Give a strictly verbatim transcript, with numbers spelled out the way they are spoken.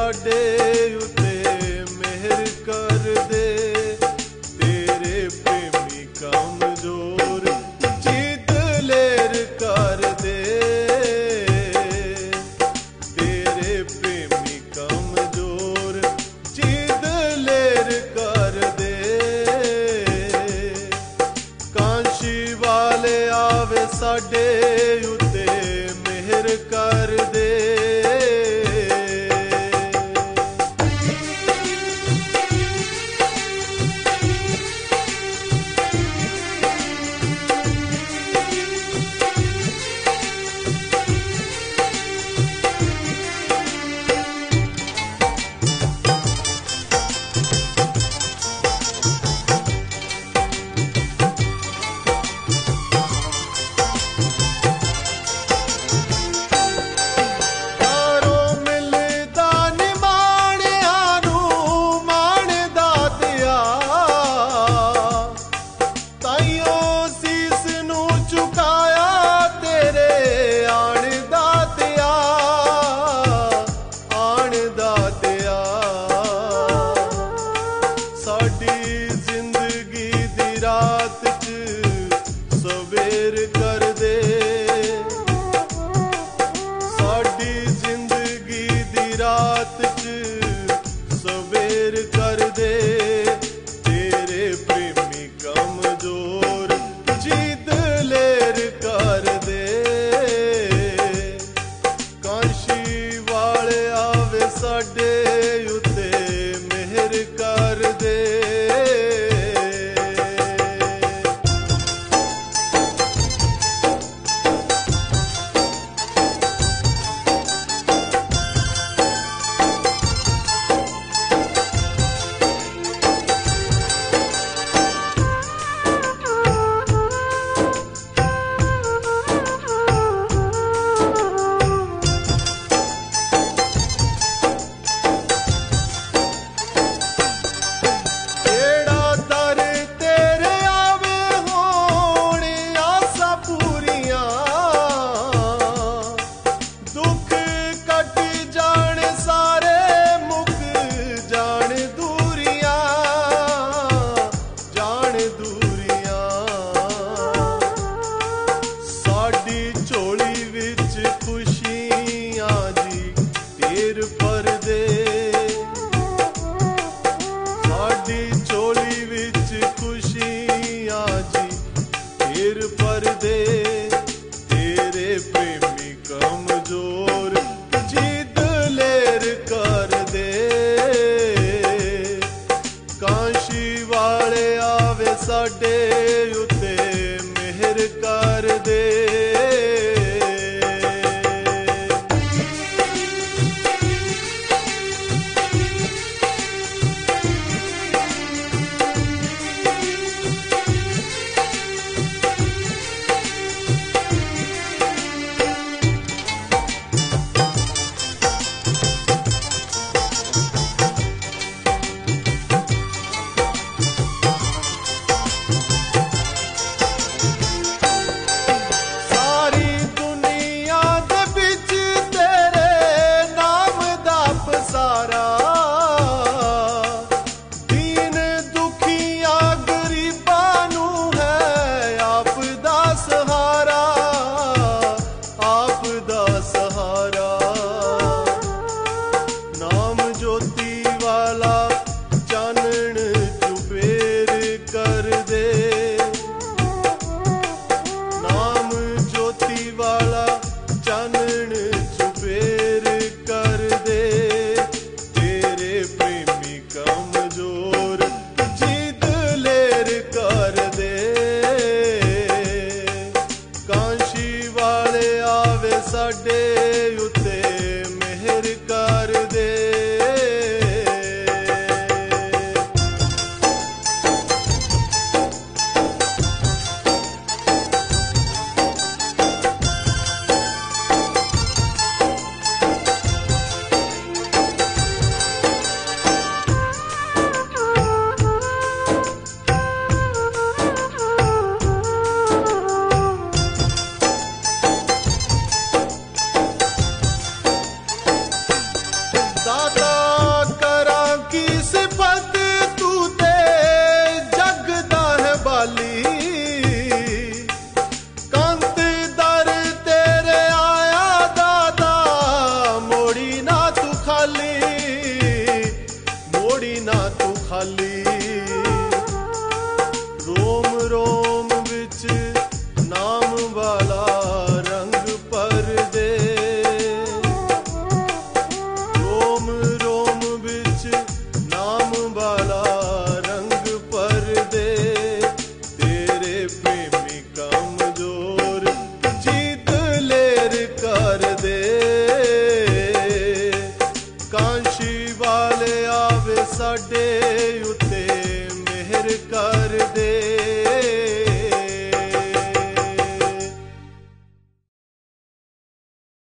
साडे उते मेहर कर दे। तेरे प्रेमी कमजोर जी दलेर कर दे। तेरे प्रेमी कमजोर जी दलेर कर दे। कांशी वाले आवे साडे उते मेहर कर दे। सवेर कर दे। साडी जिंदगी दी रात च सवेर कर दे। तेरे प्रेमी कमजोर जी दलेर कर दे। कांशी वाले आवे साडे उते मेहर कर दे। पर दे। तेरे प्रेमी कमजोर जी दलेर कर दे। कांशी वाले आवे साडे उते मेहर कर दे। साडे उते मेहर कर दे। ਵਾਲੇ ਆਵੇ ਸਾਡੇ ਉੱਤੇ ਮਿਹਰ ਕਰ ਦੇ।